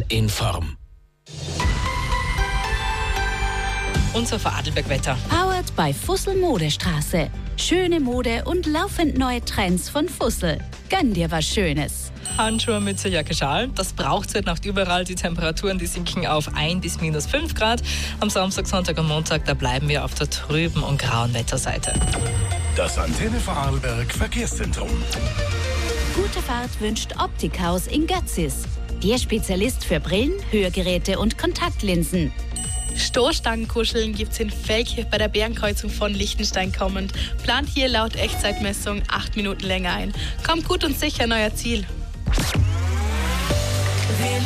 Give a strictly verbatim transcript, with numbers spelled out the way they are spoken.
in Form. Unser Vorarlberg-Wetter. Powered by Fussel Modestraße. Schöne Mode und laufend neue Trends von Fussel. Gönn dir was Schönes. Handschuhe, Mütze, Jacke, Schal. Das braucht es heute Nacht überall. Die Temperaturen, die sinken auf ein bis minus fünf Grad. Am Samstag, Sonntag und Montag, da bleiben wir auf der trüben und grauen Wetterseite. Das Antenne Vorarlberg Verkehrszentrum. Gute Fahrt wünscht Optikhaus in Götzis. Der Spezialist für Brillen, Hörgeräte und Kontaktlinsen. Stoßstangenkuscheln gibt's in Velke bei der Bärenkreuzung von Liechtenstein kommend. Plant hier laut Echtzeitmessung acht Minuten länger ein. Kommt gut und sicher an euer Ziel.